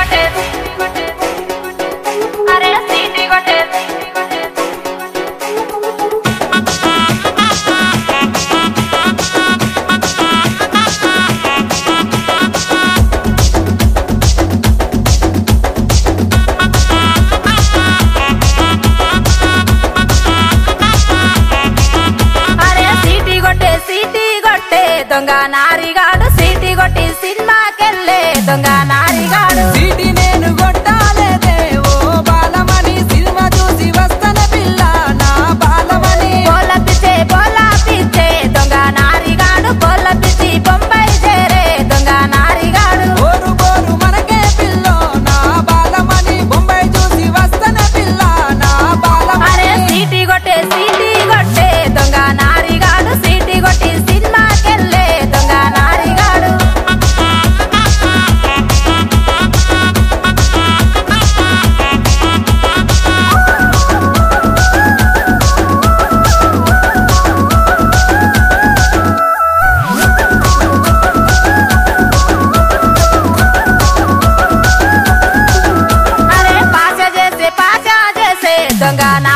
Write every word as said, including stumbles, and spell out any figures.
దొంగ నారిగాడు సీటీ కొట్టి సినిమాకెళ్ళే దొంగ నారిగాడు సీటీ నేను కొట్టాలేదే ఓ బాలమని సినిమా చూసి వస్తన పిల్ల నా బాలమని పోల పిచ్చే పోల పిచ్చే దొంగ నారిగాడు పోల పిచ్చి బొంబాయి చేరే దొంగ నారిగాడు ఓరు బోరు మనకే పిల్లో నా బాలమని బొంబాయి చూసి వస్తన పిల్ల నా బాలమని అరే సీటీ కొట్టే సీటీ కొట్టే దొంగ నారిగాడు సీటీ కొట్టి సినిమాకెళ్ళే దొంగ నారిగాడు అరే పాచ చేసే పాచ చేసే దొంగ